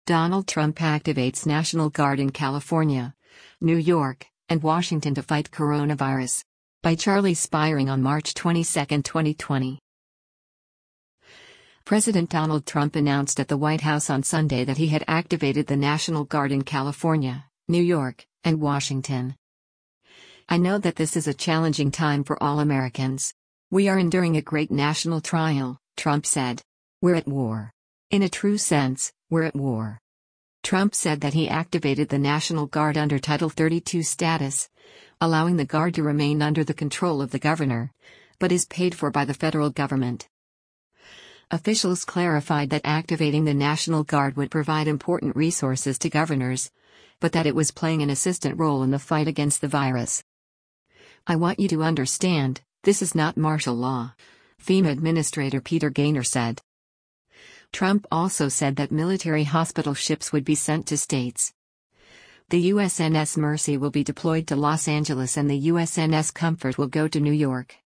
Donald Trump activates National Guard in California, New York, and Washington to fight coronavirus. By Charlie Spiring on March 22, 2020. President Donald Trump announced at the White House on Sunday that he had activated the National Guard in California, New York, and Washington. "I know that this is a challenging time for all Americans. We are enduring a great national trial," Trump said. "We're at war. In a true sense, we're at war." Trump said that he activated the National Guard under Title 32 status, allowing the Guard to remain under the control of the governor, but is paid for by the federal government. Officials clarified that activating the National Guard would provide important resources to governors, but that it was playing an assistant role in the fight against the virus. "I want you to understand, this is not martial law," FEMA Administrator Peter Gaynor said. Trump also said that military hospital ships would be sent to states. The USNS Mercy will be deployed to Los Angeles and the USNS Comfort will go to New York.